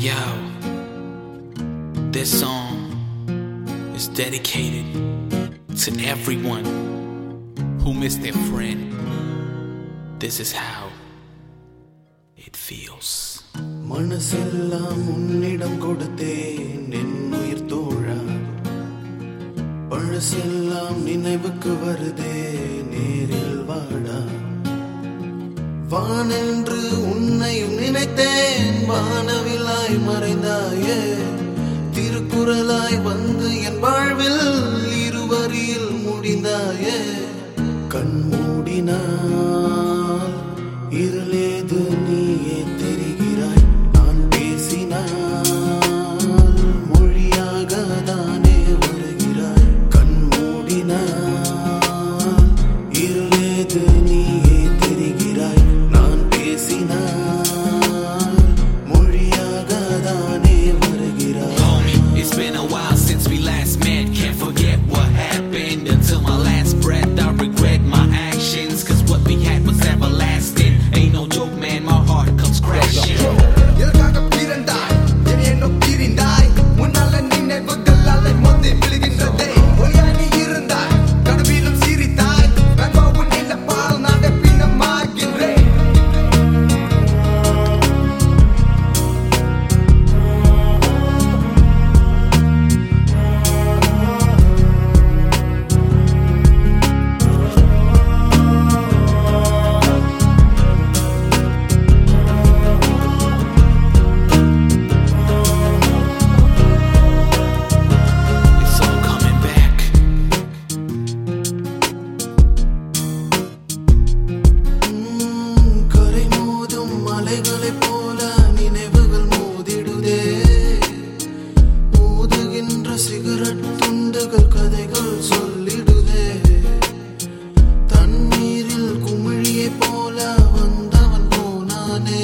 yo, this song is dedicated to everyone who missed their friend. This is how it feels. மனசெல்லாம் உன்னிடம் கொடுத்தேன் என் உயிர் தோழா, பழசெல்லாம் நினைவுக்கு வருதே நேரில் வாடா. வானென்று உன்னையும் நினைத்தேன், வானவிலாய் மறைந்தாயே, திருக்குறளாய் வந்து என் வாழ்வில் இருவரில் முடிந்தாயே. கண் மூடினால் இருளேது நீயே தெரிகிறாய், நான் பேசினால் மொழியாக தானே வருகிறாய். கண் மூடினால் இருளேது நீயே தெரிகிறாய், நான் பேசினால் மொழியாக தானே வருகிறாய். Homie, it's been a while since we last met. Can't forget what happened until my last breath. I regret my actions, cause what we had was everlasting. Ain't no joke, man, my heart comes crashing. எதற்காக பிறந்தாய், என்னை என்ன பிரிந்தாய், உன்னால நினைவுகள் அலை மோதி விழுகின்றதே. ஒளியாய் நீ இருந்தாய், கனவிலும் சிரித்தாய், நண்பா உன் நினைப்பால் நான் பிணமாகின்றேன். It's all coming back. கரை மோதும் மலைகளைப் போல நினைவுகள் மோதிடுதே, ஊதுகின்ற சிகரெட் துண்டுகள் கதைகள் சொல்லிடுதே. தண்ணீரில் குமிழியைப் போல வந்தவன் போனானே,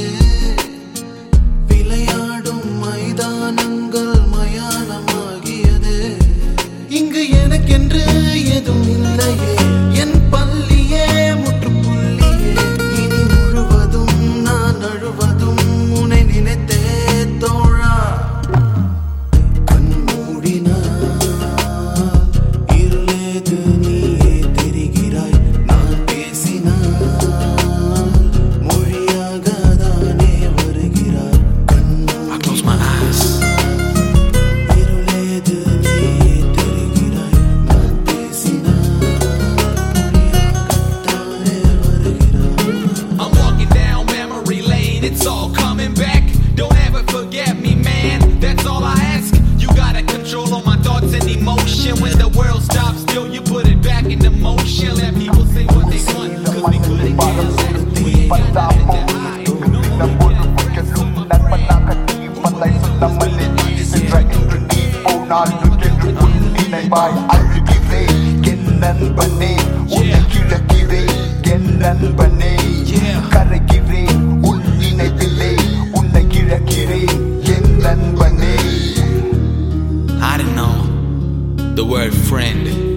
விளையாடும் மைதானங்கள் மயானமாகியதே. இங்கு எனக்கென்று எதுவும் இல்லையே, என் பள்ளியே முற்றுப்புள்ளியே. இனி முழுவதும் நான் அழுவதும் உன்னை நினைத்தே தோழா. கண் மூடினால் இருளேது நீயே தெரிகிறாய், நான் பேசினால் மொழியாக தானே வருகிறாய். கண் I close my eyes. இருளேது நீயே தெரிகிறாய், நான் பேசினால் மொழியாகத்தானே வருகிறாய். I'm walking down memory lane, it's all coming back. Don't ever forget me, man, that's all I ask. You gotta control all my thoughts and emotion. When the world stops still, you put it back into motion. Let people say what they want, cause we couldn't get less. We ain't got nothing to hide. No more I didn't know the word friend